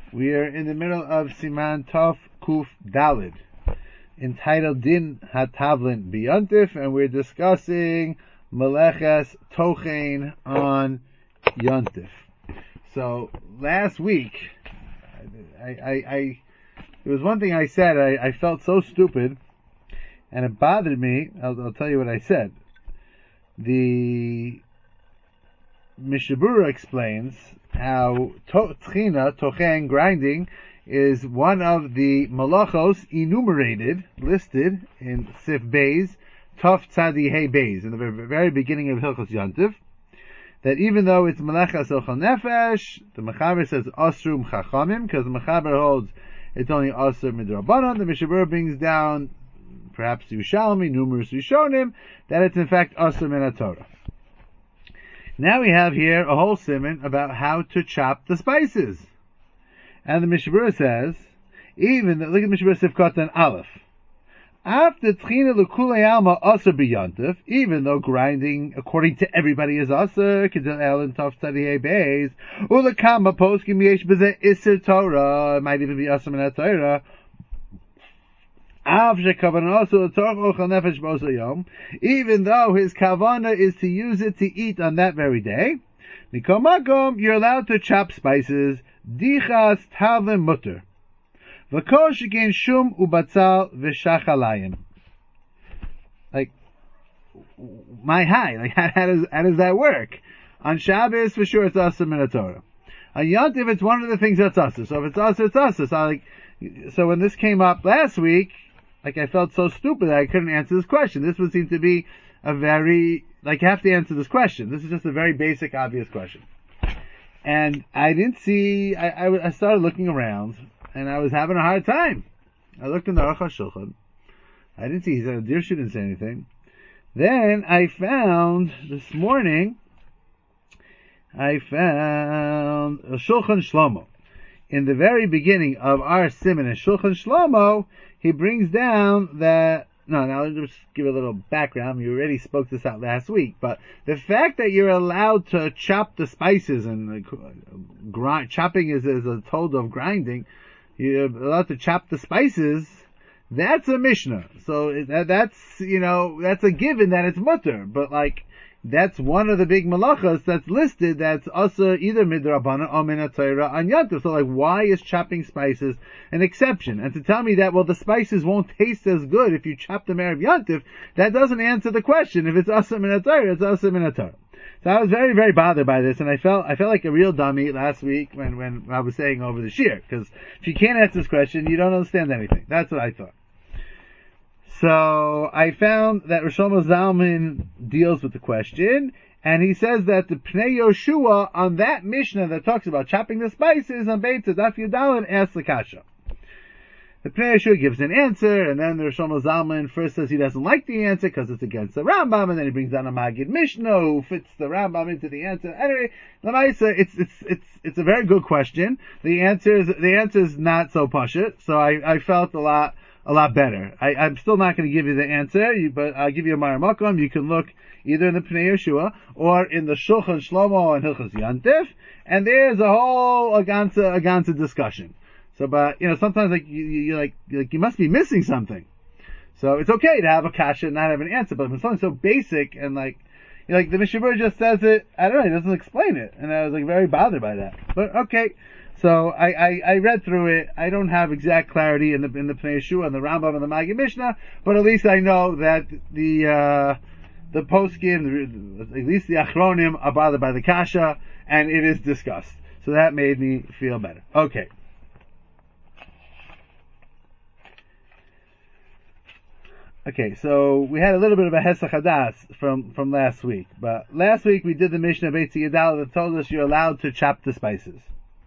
We are in the middle of Siman Tov Kuf Dalid, entitled Din HaTavlin B'Yontif, and we're discussing Meleches Tochein on Yontif. So last week, there was one thing I said. I felt so stupid, and it bothered me. I'll tell you what I said. The Mishabura explains how Tchina, Tochen, grinding, is one of the malachos enumerated, listed in Sif Beis, Tov Tzadi Hey Beis, in the very beginning of Hilchos Yontif, that even though it's Melechas Ochel Nefesh, the Mechaber says Osrum Chachamim, because the Mechaber holds it's only Osur Midrabanan. The Mishabura brings down, perhaps Yerushalmi, numerous Rishonim, that it's in fact Osur Min HaTorah. Now we have here a whole siman about how to chop the spices. And the Mishabura says, look at Mishabura Sifkot and Aleph. After Tchina L'Kulei Alma Asur B'Yontif, even though grinding according to everybody is Asur, Kedel El and Tov Tzadi Beis, Ulakama Poskim Yesh B'Zeh Isser Torah, it might even be Asur Min HaTorah, even though his kavana is to use it to eat on that very day, you're allowed to chop spices. Dichas tavlin mutter. V'kol shekain shum ubatzal v'shachalayim. Like, my high. Like, how does that work? On Shabbos, for sure, it's asur min HaTorah. On Yontif, it's one of the things that's asur. So if it's asur, it's asur. So when this came up last week, I felt so stupid that I couldn't answer this question. This would seem to be a very, you have to answer this question. This is just a very basic, obvious question. And I didn't see, I started looking around, and I was having a hard time. I looked in the Aruch HaShulchan. I didn't see, he said, Dirshu didn't say anything. Then I found, this morning, a Shulchan Shlomo. In the very beginning of our siman in Shulchan Shlomo, he brings down that, now let me just give a little background. You already spoke this out last week, but the fact that you're allowed to chop the spices, and chopping is a told of grinding, you're allowed to chop the spices, that's a Mishnah. So that's a given that it's mutter, but that's one of the big malachas that's listed that's also either midrabanan or min HaTorah on Yontif. So why is chopping spices an exception? And to tell me that, the spices won't taste as good if you chop them Erev Yontif, that doesn't answer the question. If it's also min HaTorah, it's also min HaTorah. So I was very, very bothered by this, and I felt like a real dummy last week when I was saying over the shir, because if you can't answer this question, you don't understand anything. That's what I thought. So I found that Rosh Zalman deals with the question, and he says that the Pnei Yoshua on that Mishnah that talks about chopping the spices on Beit Daf Yudalin asks the kasha. The Pnei Yoshua gives an answer, and then the Rosh Zalman first says he doesn't like the answer because it's against the Rambam, and then he brings down a Magid Mishnah who fits the Rambam into the answer. Anyway, Lamaisa, it's a very good question. The answer is not so pashut, so I felt a lot better. I'm still not going to give you the answer, but I'll give you a Ma'ar Makom. You can look either in the Pnei Yoshua or in the Shulchan Shlomo and Hilchos Yontif, and there's a whole Aganza discussion. So, but sometimes you must be missing something. So it's okay to have a kasha and not have an answer, but when something so basic and the Mishabura just says it, I don't know, he doesn't explain it, and I was very bothered by that. But okay. So I read through it. I don't have exact clarity in the Pnei Yoshua and the Rambam and the Magid Mishnah, but at least I know that the poskim, at least the Achronim, are bothered by the kasha, and it is discussed. So that made me feel better. Okay. Okay, so we had a little bit of a Hesach Hadas from last week, but last week we did the Mishnah Beit Yadal that told us you're allowed to chop the spices.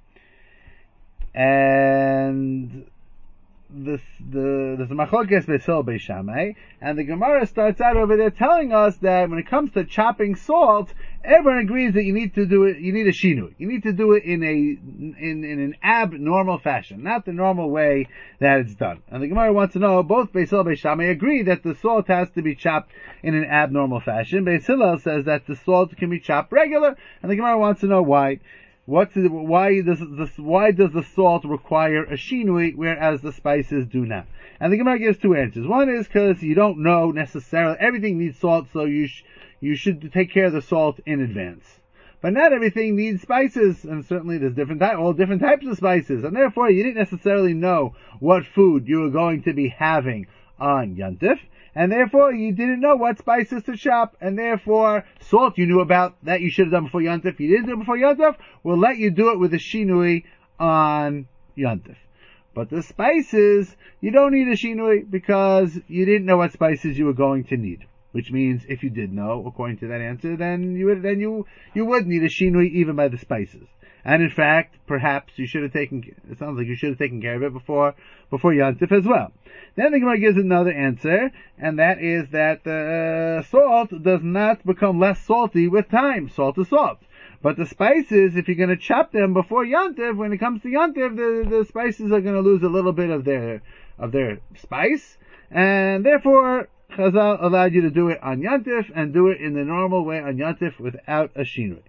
And there's a machlokes Beisol Beis Shammai, and the Gemara starts out over there telling us that when it comes to chopping salt, everyone agrees that you need to do it. You need a shinu. You need to do it in an abnormal fashion, not the normal way that it's done. And the Gemara wants to know, both Beisol Beis Shammai agree that the salt has to be chopped in an abnormal fashion. Beis Hillel says that the salt can be chopped regular, and the Gemara wants to know why. why does the salt require a shinui, whereas the spices do not? And the Gemara gives two answers. One is because you don't know necessarily, everything needs salt, so you should take care of the salt in advance. But not everything needs spices, and certainly there's all different types of spices, and therefore you didn't necessarily know what food you were going to be having on Yontif, and therefore you didn't know what spices to chop, and therefore salt you knew about, that you should have done before Yontif. You didn't do it before Yontif, we'll let you do it with a shinui on Yontif. But the spices, you don't need a shinui because you didn't know what spices you were going to need. Which means if you did know, according to that answer, then you would need a shinui even by the spices. And in fact, perhaps it sounds like you should have taken care of it before Yontif as well. Then the Gemara gives another answer, and that is that the salt does not become less salty with time. Salt is salt. But the spices, if you're going to chop them before Yontif, when it comes to Yontif, the spices are going to lose a little bit of their spice, and therefore Chazal allowed you to do it on Yontif and do it in the normal way on Yontif without a shinui.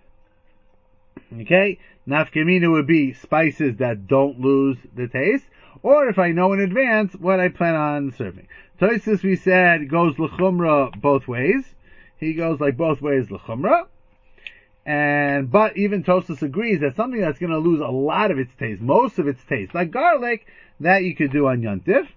Okay? Nafkamina would be spices that don't lose the taste, or if I know in advance what I plan on serving. Tosfos, we said, goes l'chumra both ways. He goes like both ways l'chumra. But even Tosfos agrees that something that's going to lose a lot of its taste, most of its taste, like garlic, that you could do on Yontif,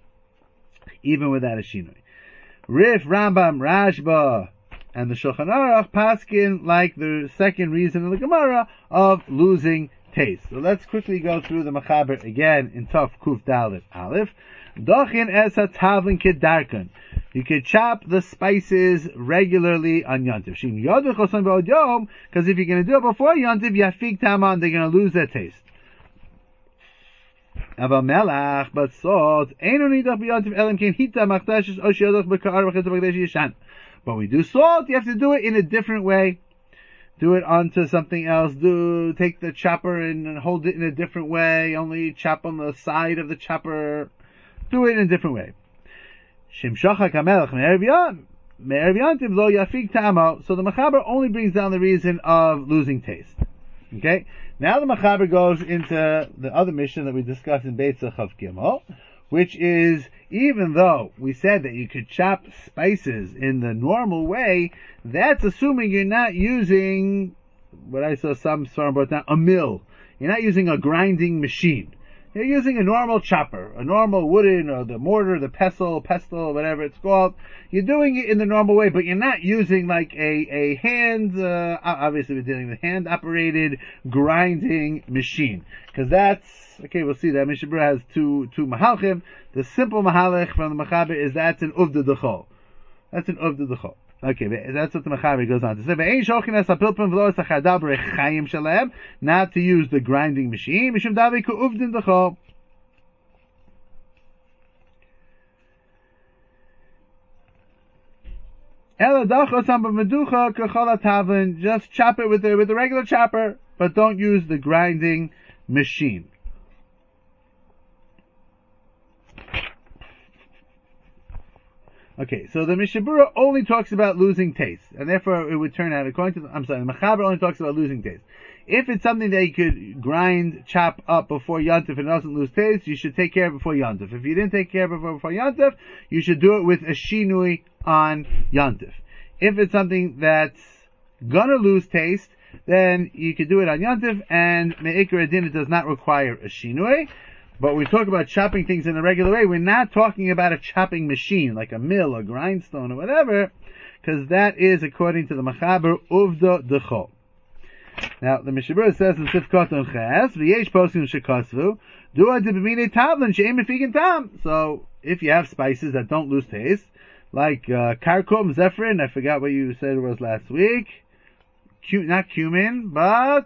even without a shinui. Rif, Rambam, Rashba, and the Shulchan Aruch paskin like the second reason in the Gemara of losing taste. So let's quickly go through the Mechaber again in Tov Kuf Dalet Aleph. Dochin es hatavlin kedarkan. You could chop the spices regularly on Yontif. Because if you're going to do it before Yontif, yafik taman, they're going to lose their taste. But salt, but we do salt, you have to do it in a different way. Do it onto something else. Take the chopper and hold it in a different way. Only chop on the side of the chopper. Do it in a different way. So the Mechaber only brings down the reason of losing taste. Okay? Now the Mechaber goes into the other mission that we discussed in Beit Chav Gimel, which is, even though we said that you could chop spices in the normal way, that's assuming you're not using, what I saw some Svarim brought down, a mill. You're not using a grinding machine. You're using a normal chopper, a normal wooden, or the mortar, the pestle, whatever it's called. You're doing it in the normal way, but you're not using like a hand, obviously we're dealing with hand-operated grinding machine. Because that's, okay, we'll see that. Mishnah Berurah has two mahalchim. The simple mahalch from the Mechaber is that's an uvda d'chol. That's an uvda d'chol. Okay, that's what the Mechaber goes on to say. Not to use the grinding machine. Just chop it with the regular chopper, but don't use the grinding machine. Okay, so the Mishnah Berurah only talks about losing taste, and therefore it would turn out, the Mechaber only talks about losing taste. If it's something that you could chop up before Yontif and it doesn't lose taste, you should take care of it before Yontif. If you didn't take care of it before Yontif, you should do it with a shinui on Yontif. If it's something that's gonna lose taste, then you could do it on Yontif, and Me'ikar Adin, it does not require a shinui. But we talk about chopping things in a regular way. We're not talking about a chopping machine, like a mill or grindstone or whatever, because that is, according to the Mechaber, uvda d'chol. Now, the Mishnah Berurah says in Sifkot on Ches, v'yesh poskim shekosvu, du'a debimine tavlin she'em mefikin tam. So, if you have spices that don't lose taste, like karkum, zephyrin, I forgot what you said it was last week, not cumin, but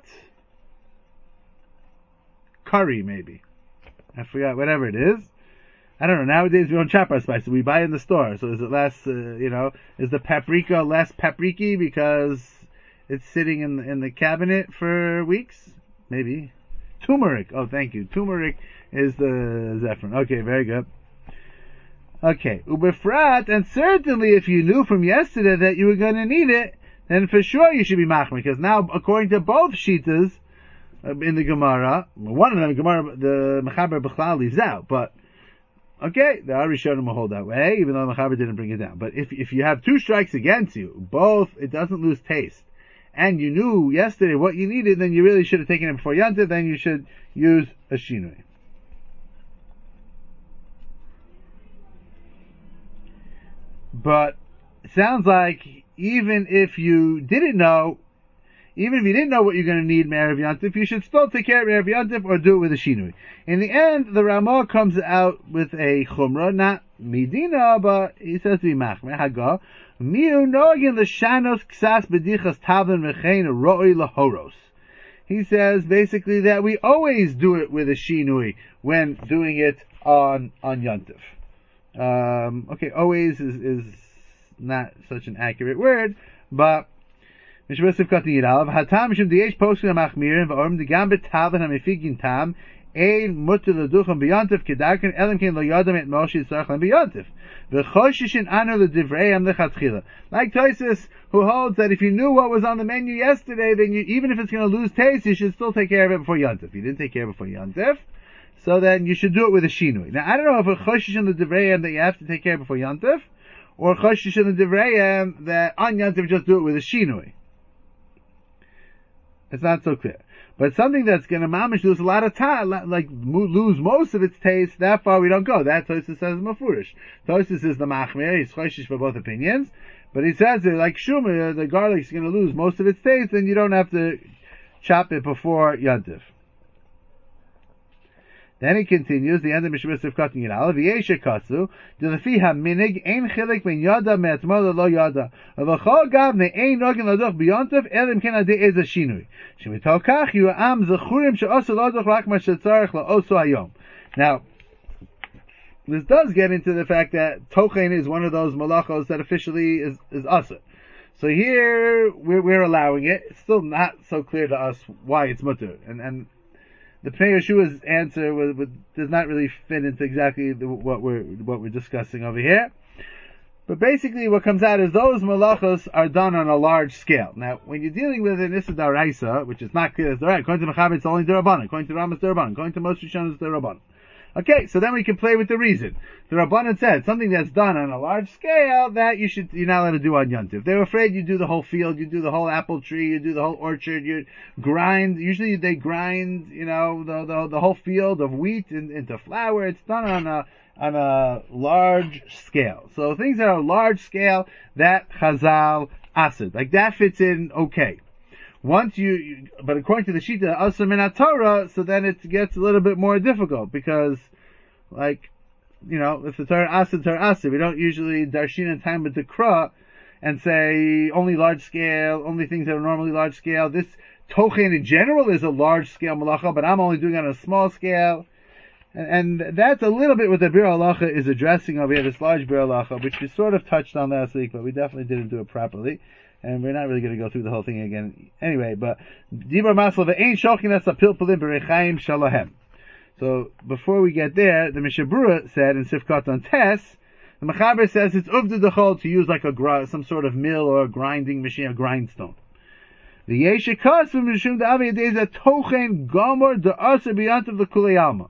curry maybe. I forgot, whatever it is. I don't know, nowadays we don't chop our spices, we buy in the store. So is it less, is the paprika less papriki because it's sitting in the cabinet for weeks? Maybe. Turmeric, oh thank you. Turmeric is the zephyrin. Okay, very good. Okay, ubefrat, and certainly if you knew from yesterday that you were going to need it, then for sure you should be machmir, because now, according to both shitas, in the Gemara. One of them, Gemara, the Mechaber B'chlal leaves out, but okay, the Arishonim will hold that way, even though the Mechaber didn't bring it down. But if you have two strikes against you, both, it doesn't lose taste, and you knew yesterday what you needed, then you really should have taken it before Yantiv, then you should use a Shinui. But it sounds like even if you didn't know what you're going to need Me'erev Yantif, you should still take care of Me'erev Yantif or do it with a Shinui. In the end, the Ramah comes out with a Chumrah, not Medina, but he says to be Machmer, Haga, Miu Nogin L'Shanos Ksas B'dichas Tavlin Rechein Ro'oi Lahoros. He says basically that we always do it with a Shinui when doing it on Yantif. Okay, always is not such an accurate word, but Mishbosif Katin Yidalav, Hatam Mishum Diyesh Poskin HaMachmirin, V'orim Digam B'Tavlin HaMefigin Tam, Ein Mutter L'Ducham B'Yantif, Kedarkin Elim Kein Lo Yadam Et Moshe Yitzarchlan B'Yantif. V'choshishin Anu L'Divrei Lechatchila. Like Tosis, who holds that if you knew what was on the menu yesterday, then even if it's going to lose taste, you should still take care of it before Yantif. You didn't take care of it before Yantif, so then you should do it with a Shinui. Now, I don't know if a Choshishin L'Divrei that you have to take care of before Yantif, or Choshishin L'Divrei that on Yantif just do it with a Shinui. It's not so clear. But something that's going to mamish lose a lot of time, like lose most of its taste, that far we don't go. That Tosfos says Mafurish. Tosfos is the Machmir, he's Choshish for both opinions. But he says that, like Shumer, the garlic's going to lose most of its taste, and you don't have to chop it before Yantif. Then he continues, the end of Mishmur Sivkat Yinal, V'yeshe katsu, D'lefi ha-minig, ein chilek ben yada me'atmol lo yada, V'chol gav ne'ein nogin ladoch b'yontav, elim ken adei eza shinui. Shemitol kach yu am zechurim she'osu ladoch rak ma shetzarech la'osu hayom. Now, this does get into the fact that tochen is one of those malachos that officially is asur. So here, we're allowing it. It's still not so clear to us why it's mutter. And the Pnei Yeshua's answer does not really fit into exactly what we're discussing over here. But basically what comes out is those malachos are done on a large scale. Now, when you're dealing with an Issa D'Oraisa, which is not clear as D'Oraisa, according to Mechaber it's only D'Rabbanan, according to Rambam it's D'Rabbanan, according to most Rishonim it's D'Rabbanan. Okay, so then we can play with the reason. The Rabbanan said something that's done on a large scale that you're not allowed to do on Yontif. They're afraid you do the whole field, you do the whole apple tree, you do the whole orchard, you grind. Usually they grind, the whole field of wheat into flour. It's done on a large scale. So things that are large scale, that Chazal Asid, like that fits in okay. Once but according to the Shita Asur Min HaTorah, so then it gets a little bit more difficult because, if the Torah Asur, we don't usually darshin in time with the Kra and say only large scale, only things that are normally large scale. This Tochen in general is a large scale malacha, but I'm only doing it on a small scale. And that's a little bit what the Bir Halacha is addressing over here, this large Bir Halacha, which we sort of touched on last week, but we definitely didn't do it properly. And we're not really going to go through the whole thing again anyway, but Dibar Masla ve'ein shochin as apilpulim b'rechaim shalahem. So before we get there, the Mishabura said in Sifkat on Tes, the Mechaber says it's uvda dechol to use like some sort of mill or a grinding machine, a grindstone. The Yeshikas from Mishum Da'avi Yadei is a tochen gomor da'asar b'yantav l'kulei alma.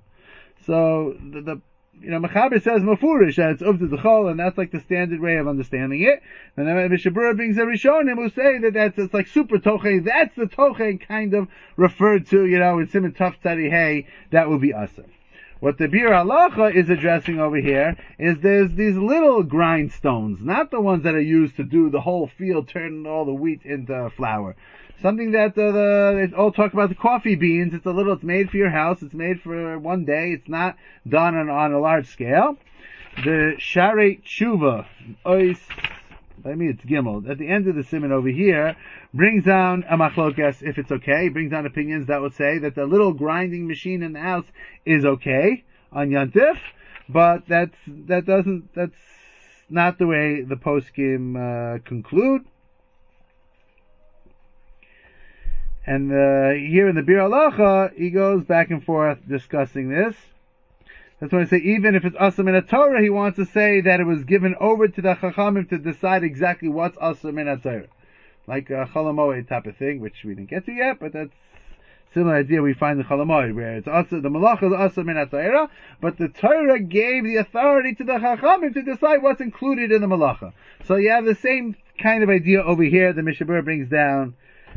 So the Mechaber says Mafurish that it's uvda dechol, and that's like the standard way of understanding it. And then Mishabura brings a Rishonim who say that it's like super tochen. That's the tochen kind of referred to, in Siman Taf Tzadi Hey, that will be Asur. What the Bir Halacha is addressing over here is there's these little grindstones, not the ones that are used to do the whole field, turning all the wheat into flour. Something that they all talk about the coffee beans. It's made for your house. It's made for one day. It's not done on a large scale. The Sharei Tshuva, it's Gimel, at the end of the Siman over here, brings down a machlokas if it's okay. Brings down opinions that would say that the little grinding machine in the house is okay on Yantif, but that's not the way the poskim conclude. And here in the Bir Halacha, he goes back and forth discussing this. That's why I say even if it's Asur Min HaTorah, he wants to say that it was given over to the Chachamim to decide exactly what's Asur Min HaTorah. Like a Chol HaMoed type of thing, which we didn't get to yet, but that's similar idea we find in Cholamoid, where it's also the malacha is also min ha-Torah, but the Torah gave the authority to the Chachamim to decide what's included in the malacha. So you have the same kind of idea over here. The Mishnah Berurah brings down.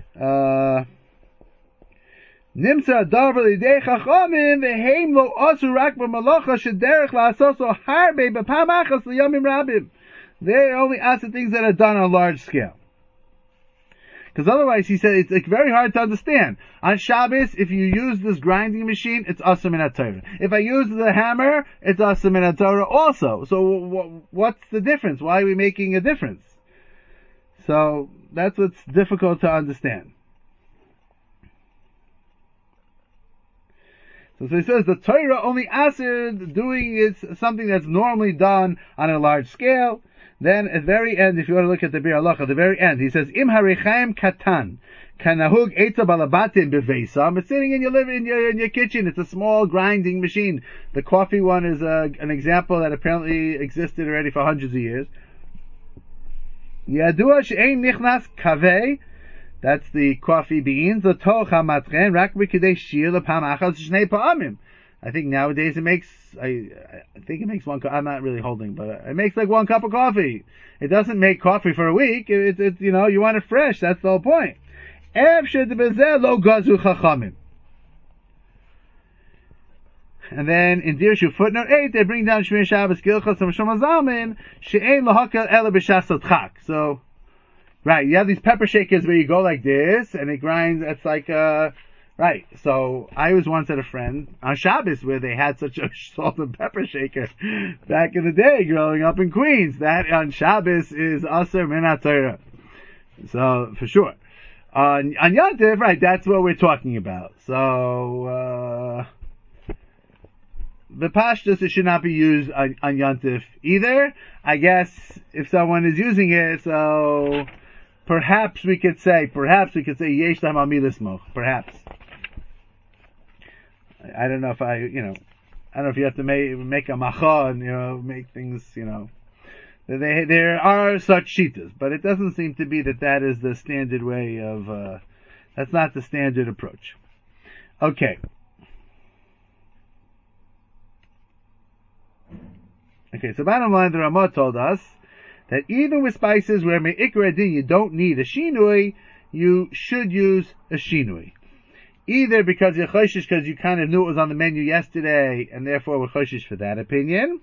Nimsa davar lidei Chachamim veheim lo asu rak b'malacha shederech la'asoso harbe b'pam achas liyamim rabim. They only ask the things that are done on a large scale. Because otherwise, he said, it's very hard to understand. On Shabbos, if you use this grinding machine, it's asur min ha-Torah. If I use the hammer, it's asur min ha-Torah also. So what's the difference? Why are we making a difference? So that's what's difficult to understand. So he says the Torah only asur doing is something that's normally done on a large scale. Then at the very end, if you want to look at the Bir Halacha, at the very end, he says, Im harichaim katan, kanahug etza balabatim beveisam. It's sitting in your living, in your kitchen. It's a small grinding machine. The coffee one is an example that apparently existed already for hundreds of years. Yadua she'ein nichnas kaveh. That's the coffee beans. The toch hamatchen rak b'kidei shir lepam achas shnei pa'amim. I think nowadays it makes, I think it makes one cup, I'm not really holding, but it makes like one cup of coffee. It doesn't make coffee for a week. It's you know, you want it fresh. That's the whole point. And then in Dirshu footnote 8, they bring down Shmir Shabbos Gilchos from Shlomo Zalman, she'ein lahakel ela b'shas chak. So, right, you have these pepper shakers where you go like this, and it grinds, it's like right, so I was once at a friend on Shabbos where they had such a salt and pepper shaker back in the day growing up in Queens. That on Shabbos is asur min ha-Torah. So, for sure. On Yom Tov, right, that's what we're talking about. So, the pashtus, it should not be used on Yom Tov either. I guess if someone is using it, so perhaps we could say yesh lahem al milas moch. Perhaps. I don't know if I don't know if you have to make a macha and, make things, there are such shitas, but it doesn't seem to be that is the standard way of, that's not the standard approach. Okay. Okay, so bottom line, the Ramah told us that even with spices where me'ikra din you don't need a shinui, you should use a shinui. Either because you're choshish because you kind of knew it was on the menu yesterday, and therefore we're choshish for that opinion.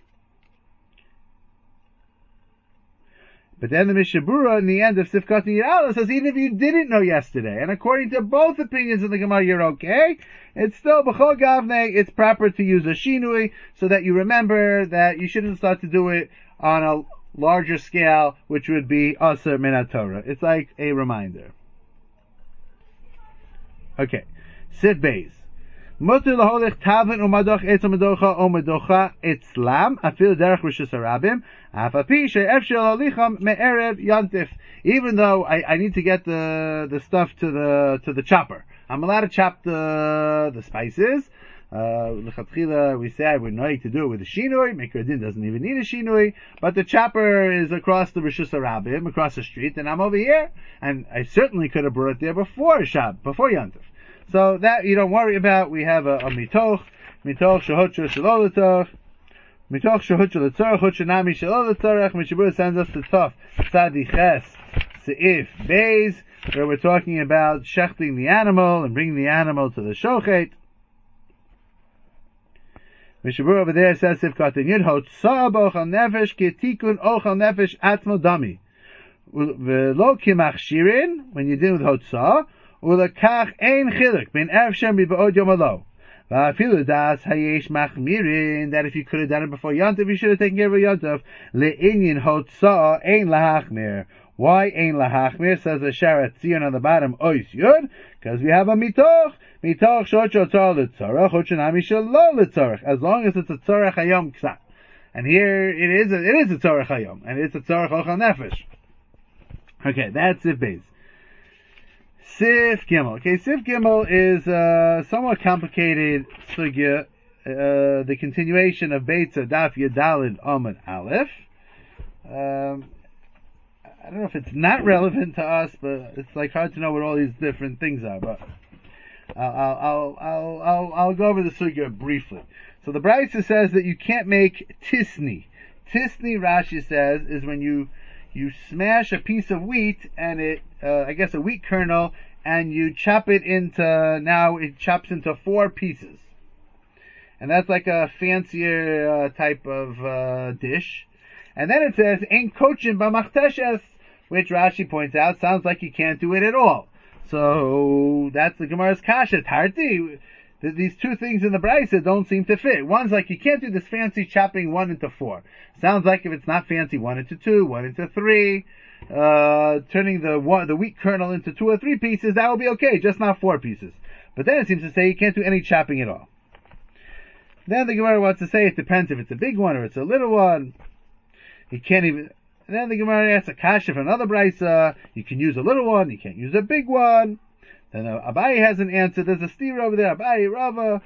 But then the Mishnah Berurah in the end of Sifkat Yirala says even if you didn't know yesterday, and according to both opinions of the Gemara you're okay, it's still b'chol gavne, it's proper to use a shinui so that you remember that you shouldn't start to do it on a larger scale, which would be asur min ha-Torah. It's like a reminder. Okay. Sit Beis. Mutter laholich tavlin umadoch etzam medocha o medocha etzlam afil derech rishus harabim afapi she'efshel alicham me'erev yantif. Even though I need to get the stuff to the chopper, I'm allowed to chop the spices. L'chatchila we say we're knowing to do it with a shinui. Mikra din doesn't even need a shinui, but the chopper is across the rishus harabim, across the street, and I'm over here, and I certainly could have brought it there before yantif. So that you don't worry about. We have a mitoch shehutcha shelo l'tzorech, mitoch shehutcha l'tzorech, hutcha nami shelo l'tzorech. Mishnah Berurah sends us to Tov Tzadi Ches Seif Beis, where we're talking about shechting the animal and bringing the animal to the shochet. Mishnah Berurah over there says Sifkat Yud Hotzah b'ochal nefesh kitikun ochal nefesh atmo dami v'lo kimachshirin when you're dealing with Hotzah. Ulakach ein chiluk bin erev shem b'od yom alo. Va'afilu das hayesh machmirin, that if you could have done it before Yontif, you should have taken care of Yontif. Le'inyin hotzah ein lahachmir. Why ein lahachmir? Says the Sharat Tzion on the bottom, ois yud, because we have a mitoch shot shotzah l'tzorach, hochanami shelo l'tzorach, as long as it's a tzorach hayom ksat. And here it is a tzorach hayom, and it's a tzorach ochal nefesh. Okay, that's it, base. Sif Gimel. Okay, Sif Gimel is somewhat complicated sugya, the continuation of Beitza Daf Yadalid Amud Aleph. I don't know if it's not relevant to us, but it's like hard to know what all these different things are. But I'll go over the sugya briefly. So the Brisa says that you can't make tisni. Tisni, Rashi says, is when you smash a piece of wheat and I guess a wheat kernel, and you chop it now it chops into 4 pieces. And that's like a fancier type of dish. And then it says, Ein kochin b'machteshes, which Rashi points out sounds like you can't do it at all. So that's the Gemara's kasha. Tarti, these 2 things in the Brisa don't seem to fit. One's like you can't do this fancy chopping 1 into 4. Sounds like if it's not fancy 1 into 2, 1 into 3, turning the wheat kernel into 2 or 3 pieces, that will be okay, just not 4 pieces. But then it seems to say you can't do any chopping at all. Then the Gemara wants to say it depends if it's a big one or it's a little one. You can't even. And then the Gemara asks a kasha for another brisa. You can use a little one, you can't use a big one. Then Abaye has an answer. There's a steer over there. Abaye, Rava.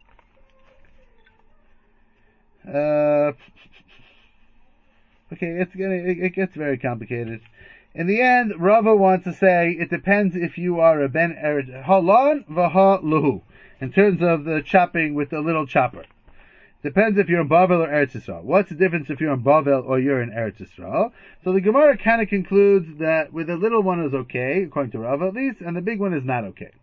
Okay, it gets very complicated. In the end, Rava wants to say it depends if you are a ben eretz halon v'ha luhu, in terms of the chopping with the little chopper. Depends if you're in Bavel or Eretz Yisrael. What's the difference if you're in Bavel or you're in Eretz Yisrael? So the Gemara kind of concludes that with the little one is okay, according to Rava at least, and the big one is not okay.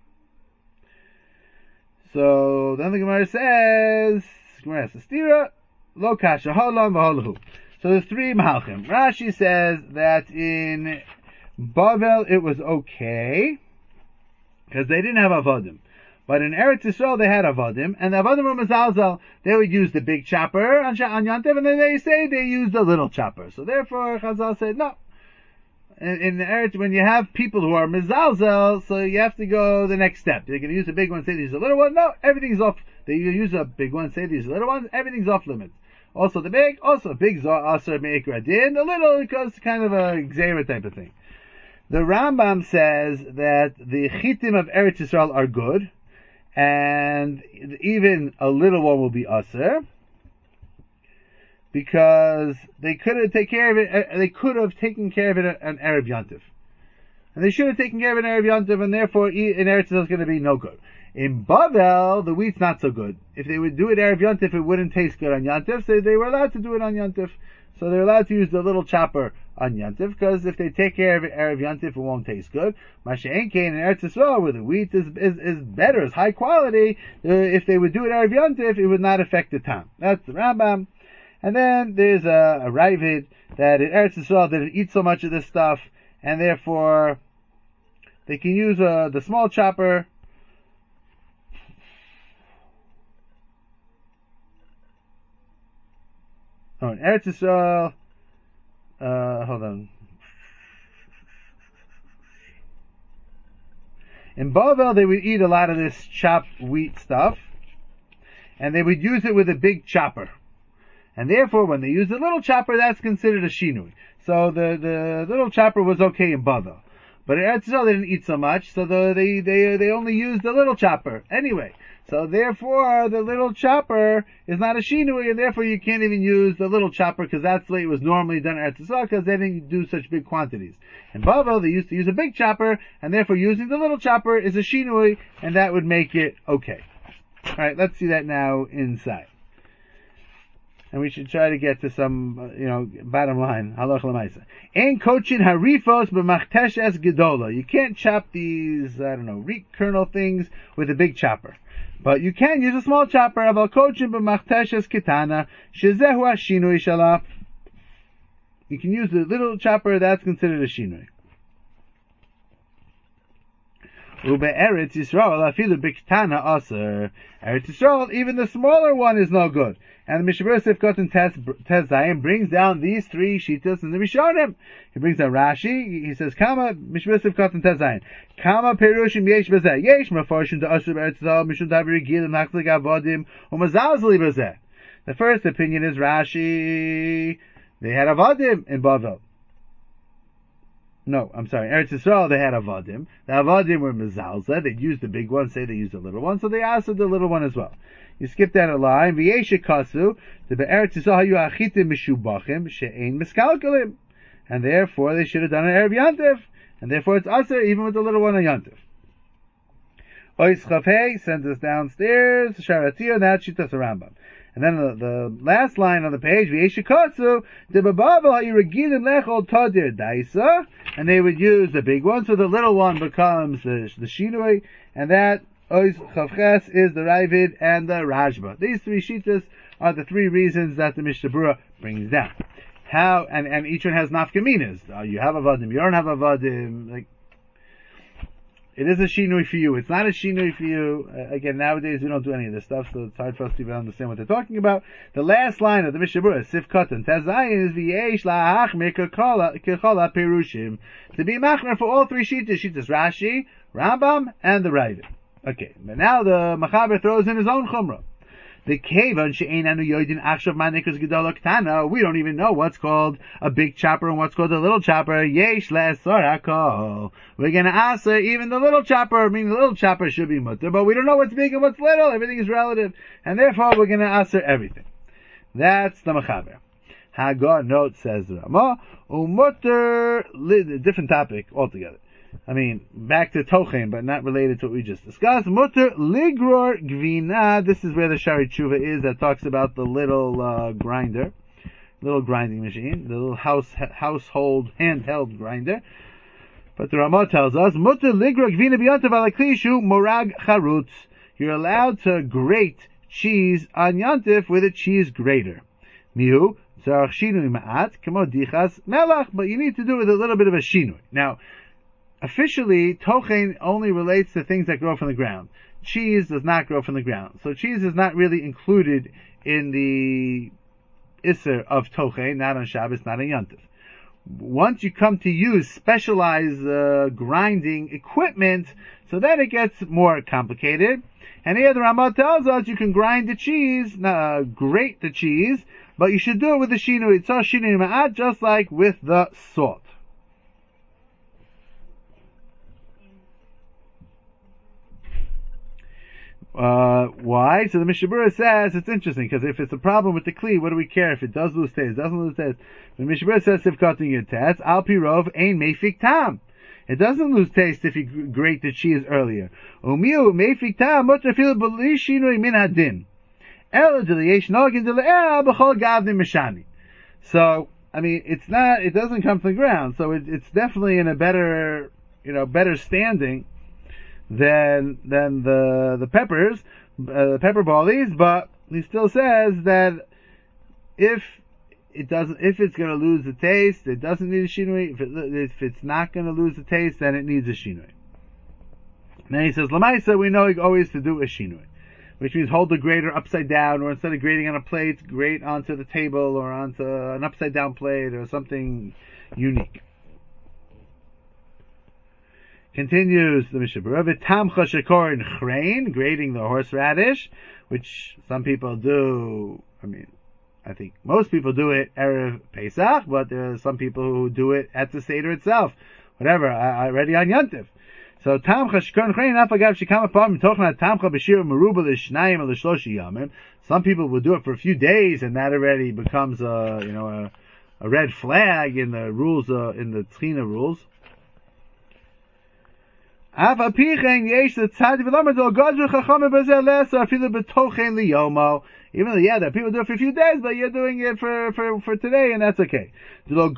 So then the Gemara says, Stira, lo kasha halon v'halahu. So there's 3 mahalchim. Rashi says that in Bavel it was okay, because they didn't have avodim. But in Eretz Yisrael they had avodim, and the avodim were mezalzel. They would use the big chopper on Yantiv, and then they say they used the little chopper. So therefore Chazal said no. In Eretz, when you have people who are mezalzel, so you have to go the next step. They're going to use a big one, say they use a little one. No, everything's off. They use a big one, say they use a little one. Everything's off limits. Also the big, also big aser meikra din. The little because kind of a gzeira type of thing. The Rambam says that the chitim of Eretz Yisrael are good, and even a little one will be aser, because they could have taken care of it. They could have taken care of it on Erev Yantiv, and they should have taken care of it on Erev Yantiv, and therefore in Eretz Yisrael is going to be no good. In Bavel, the wheat's not so good. If they would do it Erev Yantif, it wouldn't taste good on Yantif, so they were allowed to do it on Yantif. So they're allowed to use the little chopper on Yantif, because if they take care of it Erev Yantif, it won't taste good. Masha'en Kain in Eretz Yisrael, where the wheat is better, is high quality, if they would do it Erev Yantif, it would not affect the time. That's the Rambam. And then there's a Ravid that in Eretz Yisrael they didn't eat so much of this stuff, and therefore they can use the small chopper. Oh, in Eretz Yisrael, hold on. In Bavel, they would eat a lot of this chopped wheat stuff, and they would use it with a big chopper. And therefore, when they use the little chopper, that's considered a shinui. So the little chopper was okay in Bavel. But in Eretz Yisrael, they didn't eat so much, so they only used the little chopper. Anyway. So therefore, the little chopper is not a shinui, and therefore you can't even use the little chopper, because that's the way it was normally done at Eretz Yisrael, because they didn't do such big quantities. In Bavel, they used to use a big chopper, and therefore using the little chopper is a shinui, and that would make it okay. Alright, let's see that now inside. And we should try to get to some, bottom line. Halach l'maisa. Ein kochin harifos b'machteshes gedola. You can't chop these, wheat kernel things with a big chopper. But you can use a small chopper. Aval kochin b'machteshes kitana. Shezehu ha-shinui shala. You can use the little chopper. That's considered a shinui. Ube Eretz Yisrael afilu b'ktana aser. Eretz Yisrael, even the smaller one is no good. And the Mishnah Berurah Sifkot Tes Zayin brings down these 3 shitas in the Rishonim. He brings down Rashi. He says, Kama Mishnah Berurah Sifkot Tes Zayin. Kama perushim yesh bezeh. Yesh mefarshim to aser b'Eretz Yisrael mishum davri gilim nachzik avodim umazalzli bezeh. The first opinion is Rashi. They had avodim in Bavel. No, I'm sorry. Eretz Yisrael, they had avodim. The avodim were mezalza. They'd use the big one, say they used the little one, so they asked the little one as well. You skip down a line. V'yeshe kasu, the be'eretz Yisrael hayu achitim mishubachim she'ein miskalkalim. And therefore, they should have done an Erev Yantiv. And therefore, it's aser even with the little one on Yantiv. Ois Chafei sends us downstairs, Sharatio, that Shitas Rambam. And then the last line on the page, V'yeshikotsu, Debabavel ha'iragilim lechol tadir daisa, and they would use the big one, so the little one becomes the shinui, and that Ois Chavches is the Ravid and the Rajba. These three shitas are the three reasons that the Mishnah Berurah brings down. How, and each one has nafkaminas. You have avadim, you don't have avadim, like, it is a shinui for you. It's not a shinui for you. Again, nowadays we don't do any of this stuff, so it's hard for us to even understand what they're talking about. The last line of the Mishnah Berurah, Sif Katan, Tazayin is v'yesh la'achmir kechala perushim. To be machmer for all three shitas Rashi, Rambam, and the Ravid. Okay, but now the Machaber throws in his own chumrah. The kevan she'einanu yoidin achshav manikas gedola ktana. We don't even know what's called a big chopper and what's called a little chopper. Yesh le'asor hakol. We're gonna answer even the little chopper. I mean, the little chopper should be mutter, but we don't know what's big and what's little. Everything is relative, and therefore we're gonna answer everything. That's the Machaber. Hagar note says Rama umutter. Different topic altogether. I mean, back to Tochen, but not related to what we just discussed. Mutter ligror gvina. This is where the Shari Tshuva is that talks about the little grinder, little grinding machine, the little household handheld grinder. But the Ramah tells us, Mutter ligror gvina b'yantav alaklishu morag charutz. You're allowed to grate cheese on yantif with a cheese grater. Mihu tzarach shinui ma'at kamo dichas melach. But you need to do it with a little bit of a shinui. Now, officially, tochen only relates to things that grow from the ground. Cheese does not grow from the ground. So cheese is not really included in the Isser of tochen, not on Shabbos, not on Yontif. Once you come to use specialized grinding equipment, so then it gets more complicated. And here the Ramah tells us you can grind the cheese, grate the cheese, but you should do it with the shinui. It's all shinui ma'at, just like with the salt. Why? So the Mishnah Berurah says it's interesting because if it's a problem with the kli, what do we care if it does lose taste, doesn't lose taste? The Mishnah Berurah says if cutting your test, al pirov ein meifik tam. It doesn't lose taste if you grate the cheese earlier. Umiu meifik tam mutar fil b'li shinui min hadin. El d'liyesh nogin d'le'el b'chol gavnim mishani. So I mean, it doesn't come from the ground, so it's definitely in a better standing than the peppers, pepper ballies, but he still says that if it's going to lose the taste, it doesn't need a shinui. If it's not going to lose the taste, then it needs a shinui. Then he says, Lamaisa, we know always to do a shinui, which means hold the grater upside down, or instead of grating on a plate, grate onto the table, or onto an upside down plate, or something unique. Continues the Mishnah Berurah, Tamcha shekor in chrein, grating the horseradish, which some people do. I mean, I think most people do it Erev Pesach, but there are some people who do it at the Seder itself. Whatever, already on Yontif. So Tamcha shekor in chrein, afagav shekam apam tochna Tamcha b'shir meruba l'shnayim or l'shloshi yamim. Some people will do it for a few days, and that already becomes a red flag in the rules, in the Tzchina rules. Even though, there are people do it for a few days, but you're doing it for today, and that's okay. They more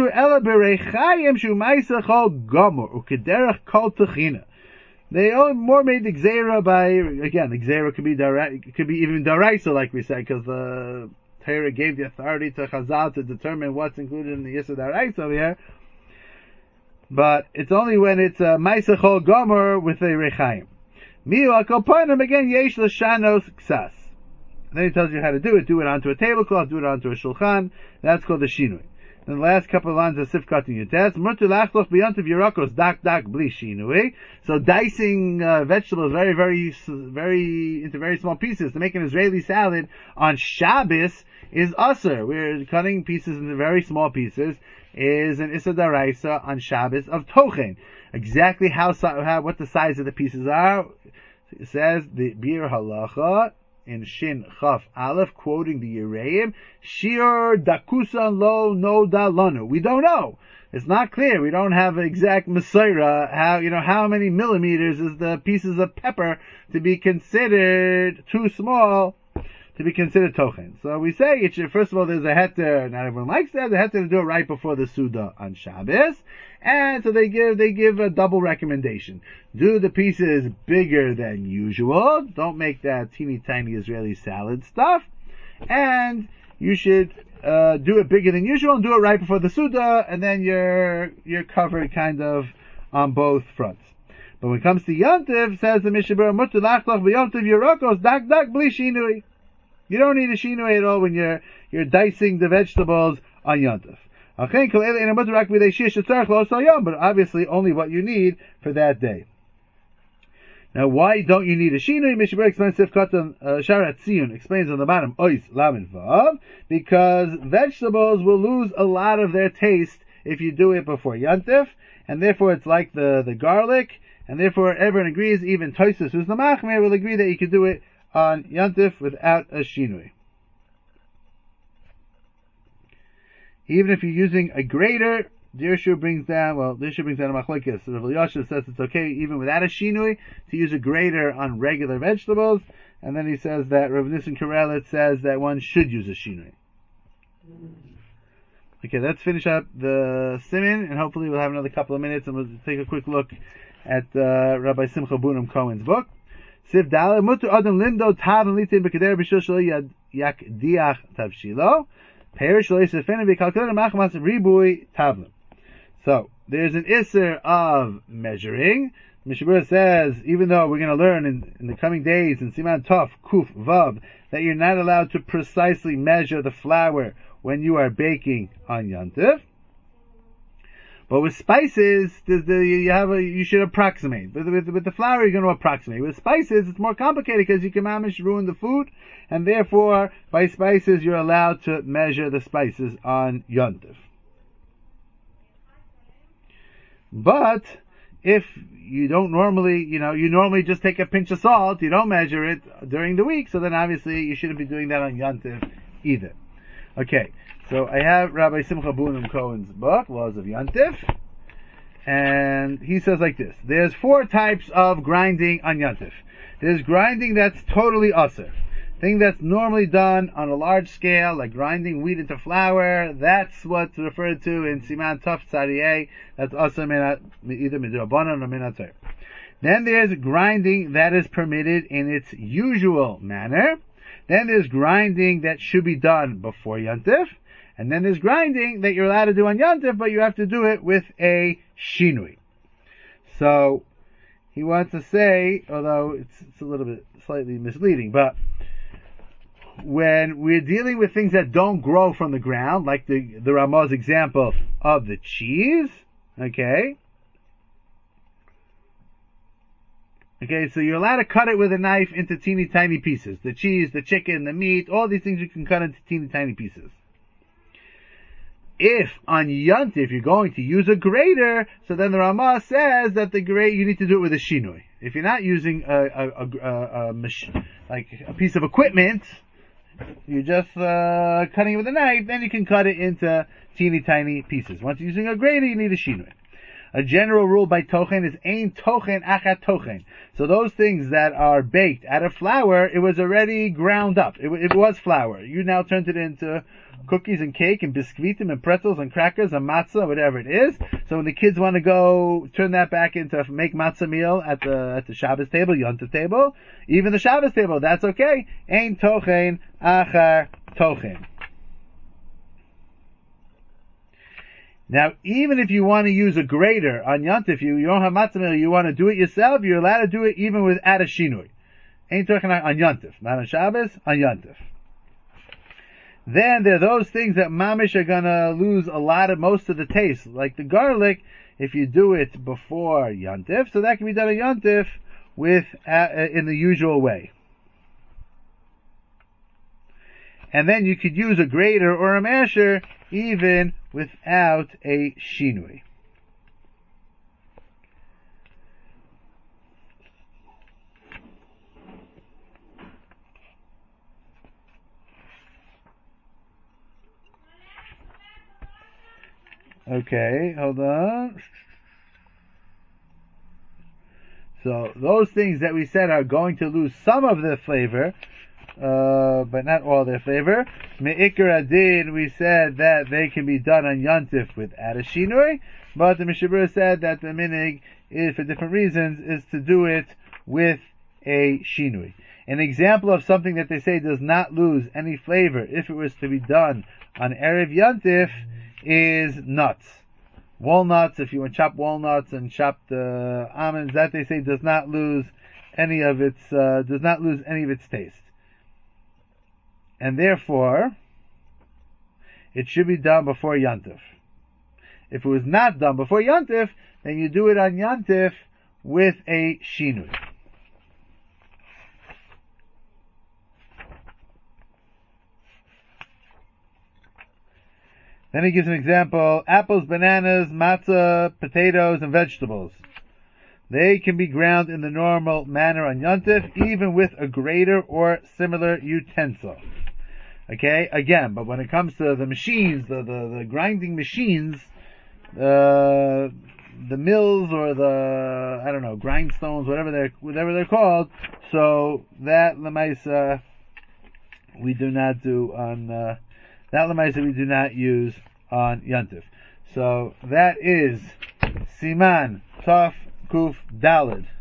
made the Gzeira by, again, the Gzeira could be even Daraisa, like we said, because the Torah gave the authority to Chazal to determine what's included in the Yisra Daraisa over here. But it's only when it's a Maisa Chol Gomer with a Rechaim. Miu Akoponim, again, Yesh L'Shanos Ksas. Then he tells you how to do it. Do it onto a tablecloth, do it onto a shulchan. That's called the Shinui. Then the last couple of lines of Sifkat in Yotes. Murtu Lachloch B'yantiv Yerakos Dak Dak Bli Shinui. So dicing vegetables very, very, very, into very small pieces to make an Israeli salad on Shabbos is Aser. We're cutting pieces into very small pieces. Is an Issa Daraisa on Shabbos of Tochen. Exactly what the size of the pieces are, it says the Bir Halacha in Shin Chaf Aleph, quoting the Yereim, Shir Dakusan Lo No Dalanu. We don't know. It's not clear. We don't have an exact Mesorah, how many millimeters is the pieces of pepper to be considered too small to be considered tochen. So we say it should, first of all, there's a heter, not everyone likes that, the heter to do it right before the Suda on Shabbos, and so they give a double recommendation. Do the pieces bigger than usual, don't make that teeny tiny Israeli salad stuff, and you should do it bigger than usual and do it right before the Suda, and then you're covered kind of on both fronts. But when it comes to Yontif, says the Mishnah Berurah, Mutter lachlach b'Yontif Yerakos dak dak bli shinui. You don't need a shinui at all when you're dicing the vegetables on Yontif. But obviously only what you need for that day. Now, why don't you need a shinui? Mishnah Berurah explains, Sharat Tziyun explains on the bottom, Ois Lamed Vav, because vegetables will lose a lot of their taste if you do it before Yontif, and therefore it's like the garlic, and therefore everyone agrees, even Tosfos, who's the Machmir, will agree that you can do it on Yontif without a shinui. Even if you're using a grater, Dirshu brings down a machlokes. So Rav Elyashiv says it's okay even without a shinui to use a grater on regular vegetables, and then he says that Rav Nissen Karelitz says that one should use a shinui. Okay, let's finish up the siman, and hopefully we'll have another couple of minutes, and we'll take a quick look at Rabbi Simcha Bunim Cohen's book. Siv Daled Mutu Adam Lindo Tav and Litin B'Keder B'Shul Shlo Yakdiach Tavshilo Perish Lo Yisefenu V'Kalkulei Machmas Ribui Tavlim. So there's an isser of measuring. Mishnah Berurah says, even though we're going to learn in the coming days in Siman Tov Kuf Vav that you're not allowed to precisely measure the flour when you are baking on Yontif. But with spices, you should approximate. With the flour, you're going to approximate. With spices, it's more complicated because you can mamish ruin the food, and therefore, by spices, you're allowed to measure the spices on Yontif. But if you don't normally, you normally just take a pinch of salt, you don't measure it during the week, so then obviously you shouldn't be doing that on Yontif either. Okay. So I have Rabbi Simcha Bunim Cohen's book, Laws of Yontif, and he says like this. There's 4 types of grinding on Yontif. There's grinding that's totally usher. Thing that's normally done on a large scale, like grinding wheat into flour, that's what's referred to in Siman Tov Tzadiyeh, that's usher either midrabanan or minator. Then there's grinding that is permitted in its usual manner. Then there's grinding that should be done before Yontif. And then there's grinding that you're allowed to do on Yontif, but you have to do it with a shinui. So, he wants to say, although it's a little bit slightly misleading, but when we're dealing with things that don't grow from the ground, like the Ramah's example of the cheese, okay, so you're allowed to cut it with a knife into teeny tiny pieces. The cheese, the chicken, the meat, all these things you can cut into teeny tiny pieces. If on Yontif you're going to use a grater, so then the Ramah says that you need to do it with a shinui. If you're not using like a piece of equipment, you're just cutting it with a knife, then you can cut it into teeny tiny pieces. Once you're using a grater, you need a shinui. A general rule by tochen is ein tochen achat tochen. So those things that are baked out of flour, it was already ground up. It was flour. You now turned it into cookies and cake and biscuitim and pretzels and crackers and matzah, whatever it is. So when the kids want to go turn that back into make matzah meal at the Shabbos table, Yontif table, even the Shabbos table, that's okay. Ein tochen achar tochen. Now, even if you want to use a grater on Yontif, you don't have matzah meal, you want to do it yourself, you're allowed to do it even without a shinui. Ain't talking on Yontif, not on Shabbos, on Yontif. Then there are those things that mamish are gonna lose most of the taste, like the garlic, if you do it before Yontif, so that can be done on Yontif in the usual way. And then you could use a grater or a masher even without a shinui. Okay, hold on. So those things that we said are going to lose some of their flavor, but not all their flavor. Me'ikar adin, we said that they can be done on Yantif without a shinui, but the Mishabura said that the minig is, for different reasons, is to do it with a shinui. An example of something that they say does not lose any flavor if it was to be done on Erev Yantif is nuts. Walnuts, if you want chopped walnuts and chopped almonds, that they say does not lose any of its taste, and therefore it should be done before Yantif. If it was not done before Yantif, then you do it on Yantif with a shinui. Then he gives an example: apples, bananas, matzah, potatoes, and vegetables. They can be ground in the normal manner on Yontif, even with a grater or similar utensil. Okay, again, but when it comes to the machines, the grinding machines, the mills or the grindstones, whatever they're called, so that lemaisa we do not do on. That lemaisa we do not use on Yantif. So that is Siman Tov Kuf Daled.